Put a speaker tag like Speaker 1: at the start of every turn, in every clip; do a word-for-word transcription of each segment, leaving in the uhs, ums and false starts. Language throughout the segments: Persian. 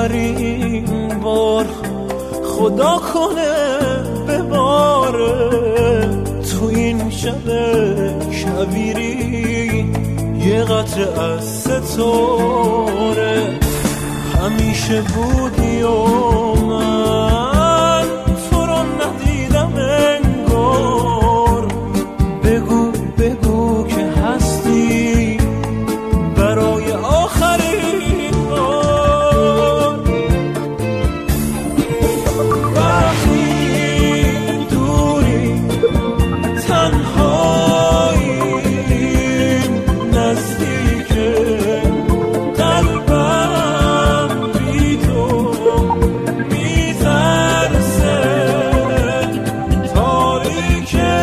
Speaker 1: آخرین بار خدا کنه بباره تو این شب کویری یه قطره از ستاره. همیشه بودی و من تو رو ندیدم انگار. بگو بگو که هستی برای آخرین بار. وقتی دوری تنهایی نزدیکه قلبم بی تو میترسه تاریکه.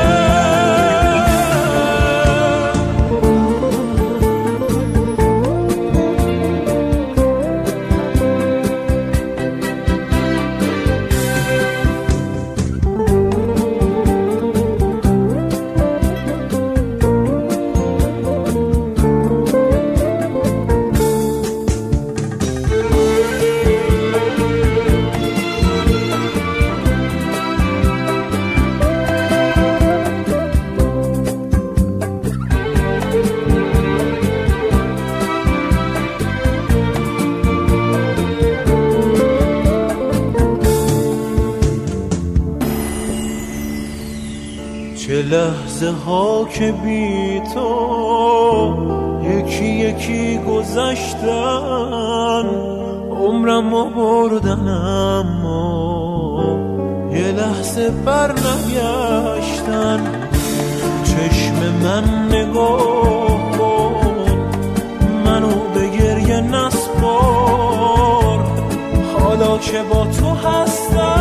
Speaker 1: چه لحظه ها که بی تو یکی یکی گذشتن، عمرم رو بردن اما یه لحظه بر نگشتن. چشم من نگاه کن منو به گریه نسپار، حالا که با تو هستم